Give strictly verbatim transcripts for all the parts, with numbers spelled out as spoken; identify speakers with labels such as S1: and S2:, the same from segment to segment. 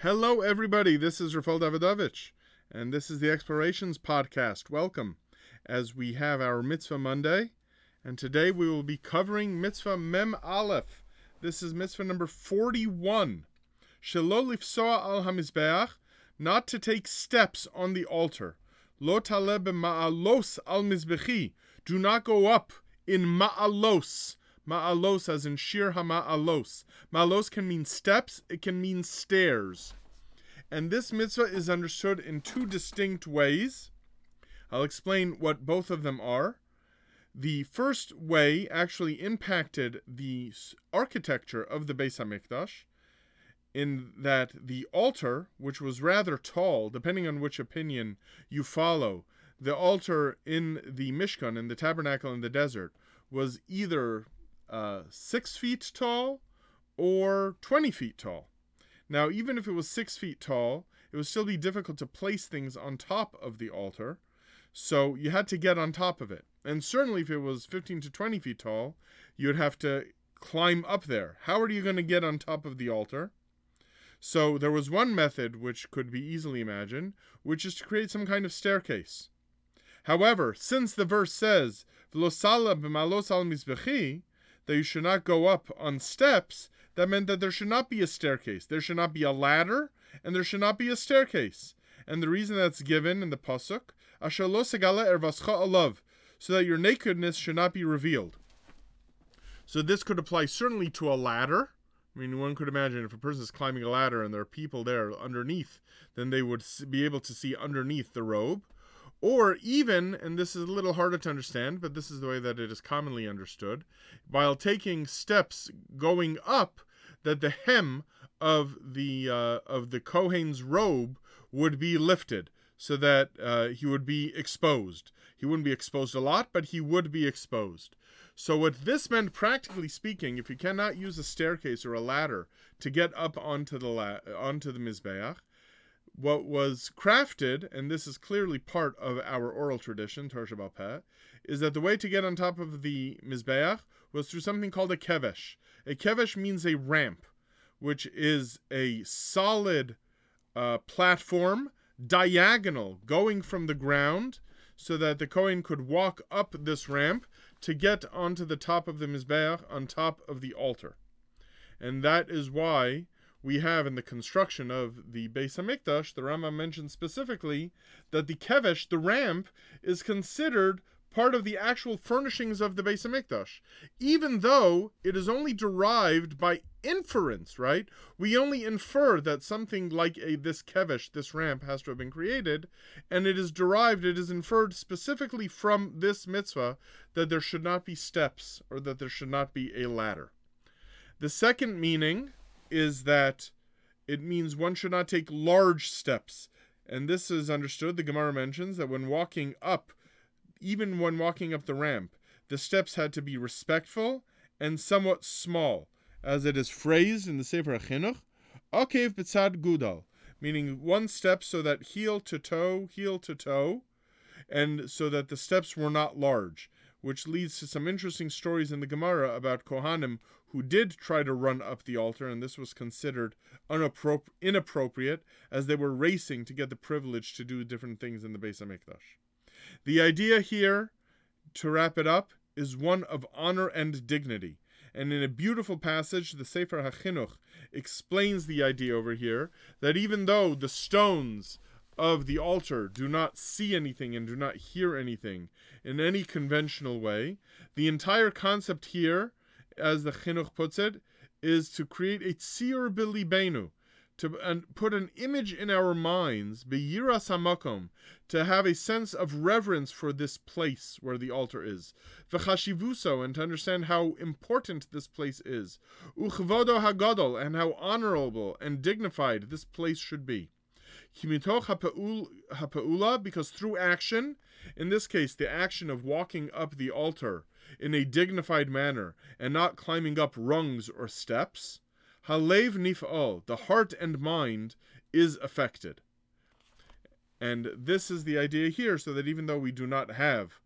S1: Hello, everybody. This is Rafael Davidovich, and this is the Explorations Podcast. Welcome, as we have our Mitzvah Monday, and today we will be covering Mitzvah Mem Aleph. This is Mitzvah number forty-one. Shelo lifsoa al hamizbeach, not to take steps on the altar. Lo taleh b'ma'alos al mizbechi, do not go up in ma'alos. Ma'alos as in shir ha-ma'alos. Ma'alos can mean steps, it can mean stairs. And this mitzvah is understood in two distinct ways. I'll explain what both of them are. The first way actually impacted the architecture of the Beis HaMikdash, in that the altar, which was rather tall, depending on which opinion you follow, the altar in the Mishkan, in the tabernacle in the desert, was either uh, six feet tall or twenty feet tall. Now, even if it was six feet tall, it would still be difficult to place things on top of the altar, so you had to get on top of it. And certainly if it was fifteen to twenty feet tall, you would have to climb up there. How are you going to get on top of the altar? So there was one method which could be easily imagined, which is to create some kind of staircase. However, since the verse says, V'lo sala b'malos al mizbechi, that you should not go up on steps, that meant that there should not be a staircase. There should not be a ladder, and there should not be a staircase. And the reason that's given in the pasuk, Asher lo segala ervascha alav, so that your nakedness should not be revealed. So this could apply certainly to a ladder. I mean, one could imagine if a person is climbing a ladder and there are people there underneath, then they would be able to see underneath the robe. Or even, and this is a little harder to understand, but this is the way that it is commonly understood, while taking steps going up, that the hem of the uh, of the Kohen's robe would be lifted, so that uh, he would be exposed. He wouldn't be exposed a lot, but he would be exposed. So what this meant, practically speaking, if you cannot use a staircase or a ladder to get up onto the la- onto the Mizbeach, what was crafted, and this is clearly part of our oral tradition, Torah Sheba'al Peh, is that the way to get on top of the Mizbeach was through something called a kevesh. A kevesh means a ramp, which is a solid uh, platform, diagonal, going from the ground, so that the Kohen could walk up this ramp to get onto the top of the Mizbeach, on top of the altar. And that is why we have in the construction of the Beis HaMikdash, the Rambam mentions specifically that the kevesh, the ramp, is considered part of the actual furnishings of the Beis HaMikdash, even though it is only derived by inference, right? We only infer that something like a this kevesh, this ramp, has to have been created, and it is derived, it is inferred specifically from this mitzvah that there should not be steps or that there should not be a ladder. The second meaning is that it means one should not take large steps. And this is understood, the Gemara mentions, that when walking up, even when walking up the ramp, the steps had to be respectful and somewhat small, as it is phrased in the Sefer HaChinuch, Akev b'tzad gudal, meaning one step so that heel to toe, heel to toe, and so that the steps were not large, which leads to some interesting stories in the Gemara about Kohanim who did try to run up the altar, and this was considered unappro- inappropriate, as they were racing to get the privilege to do different things in the Beis HaMikdash. The idea here, to wrap it up, is one of honor and dignity. And in a beautiful passage, the Sefer HaChinuch explains the idea over here, that even though the stones of the altar do not see anything and do not hear anything in any conventional way, the entire concept here, as the Chinuch puts it, is to create a tzir b'libeinu, to and put an image in our minds, beyiras hamakom, to have a sense of reverence for this place where the altar is, v'chashivuso, and to understand how important this place is, uchvodo hagadol, and how honorable and dignified this place should be. Kimitoch ha'pa'ula, because through action, in this case the action of walking up the altar in a dignified manner and not climbing up rungs or steps, halev nif'al, the heart and mind is affected. And this is the idea here, so that even though we do not have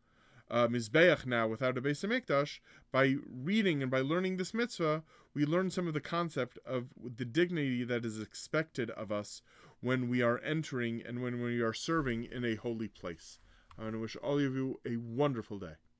S1: uh, Mizbeach now without a Beis HaMikdash, by reading and by learning this mitzvah, we learn some of the concept of the dignity that is expected of us when we are entering and when we are serving in a holy place. I want to wish all of you a wonderful day.